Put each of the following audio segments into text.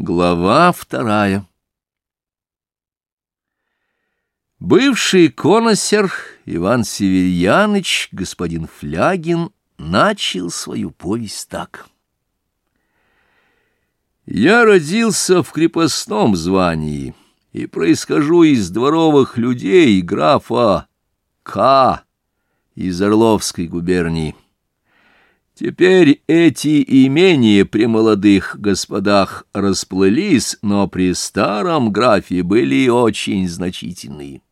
Глава 2. Бывший коносер Иван Северьяныч, господин Флягин, начал свою повесть так. «Я родился в крепостном звании и происхожу из дворовых людей графа К. из Орловской губернии. Теперь эти имения при молодых господах расплылись, но при старом графе были очень значительные.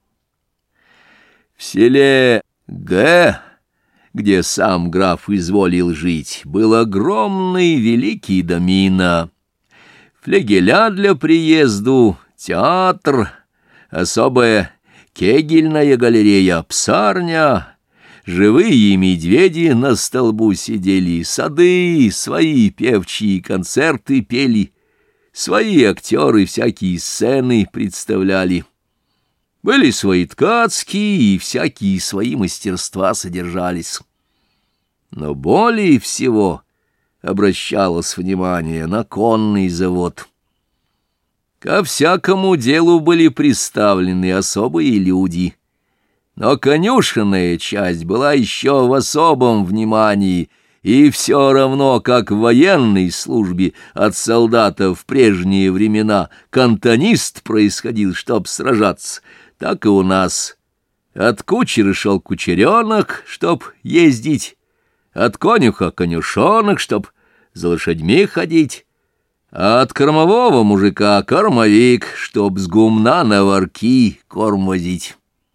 В селе Г., где сам граф изволил жить, был огромный великий домина, флигеля для приезду, театр, особая кегельная галерея, псарня. Живые медведи на столбу сидели, сады, свои певчие концерты пели, свои актеры всякие сцены представляли. Были свои ткацкие, и всякие свои мастерства содержались. Но более всего обращалось внимание на конный завод. Ко всякому делу были приставлены особые люди. Но конюшенная часть была еще в особом внимании, и все равно, как в военной службе от солдата в прежние времена кантонист происходил, чтоб сражаться, так и у нас. От кучера шел кучеренок, чтоб ездить, от конюха конюшонок, чтоб за лошадьми ходить, а от кормового мужика кормовик, чтоб с гумна на ворки корм возить.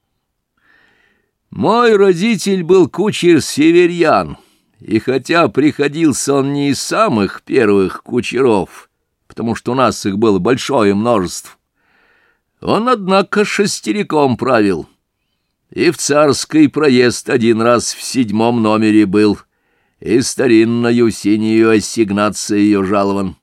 Мой родитель был кучер Северьян, и хотя приходился он не из самых первых кучеров, потому что у нас их было большое множество, он, однако, шестериком правил, и в Царский проезд один раз в 7-м номере был, и старинною синею ассигнацией жалован.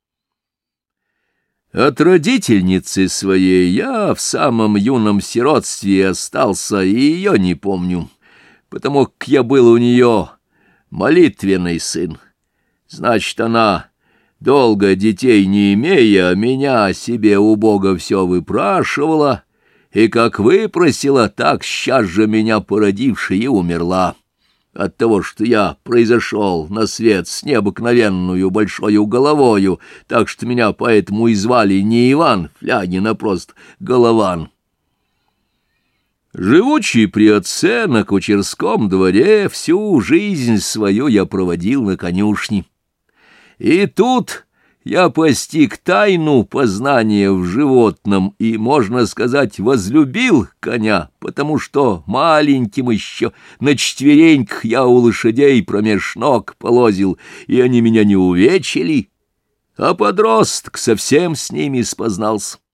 От родительницы своей я в самом юном сиротстве остался, и ее не помню, потому как я был у нее молитвенный сын. Значит, она, долго детей не имея, меня себе у Бога все выпрашивала, и как выпросила, так сейчас же меня породивши и умерла. От того, что я произошел на свет с необыкновенную большою головою, так что меня поэтому и звали не Иван Флягин, а просто Голован. Живучий при отце на кучерском дворе, всю жизнь свою я проводил на конюшне. И тут я постиг тайну познания в животном и, можно сказать, возлюбил коня, потому что маленьким еще на четвереньках я у лошадей промеж ног полозил, и они меня не увечили, а подросток совсем с ними спознался.